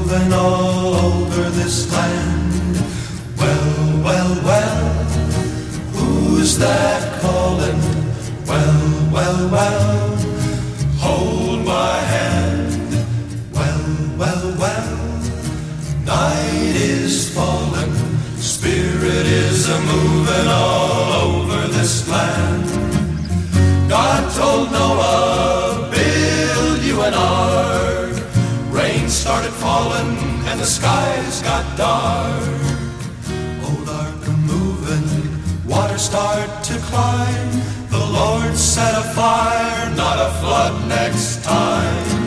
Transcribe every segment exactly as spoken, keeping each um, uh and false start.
moving all over this land. Well, well, well, who's that calling? Well, well, well, hold my hand. Well, well, well, night is falling, Spirit is a-moving all over this land. God told Noah, build you an ark. Rain started falling and the skies got dark. Old ark a-moving, water start to climb. The Lord set a fire, not a flood next time.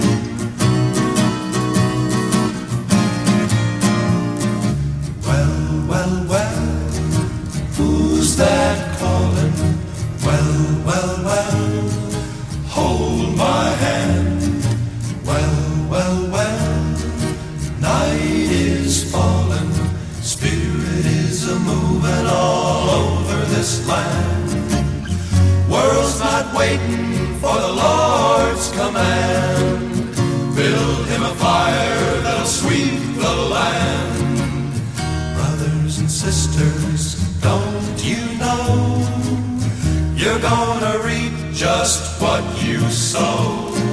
Well, well, well, who's that calling? Well, well, well, hold my hand. Well, well, well, night is falling, Spirit is a-moving all over this land. World's not waiting for the Lord's command. Build him a fire that'll sweep the land. Brothers and sisters, don't you know you're gonna reap just what you sow?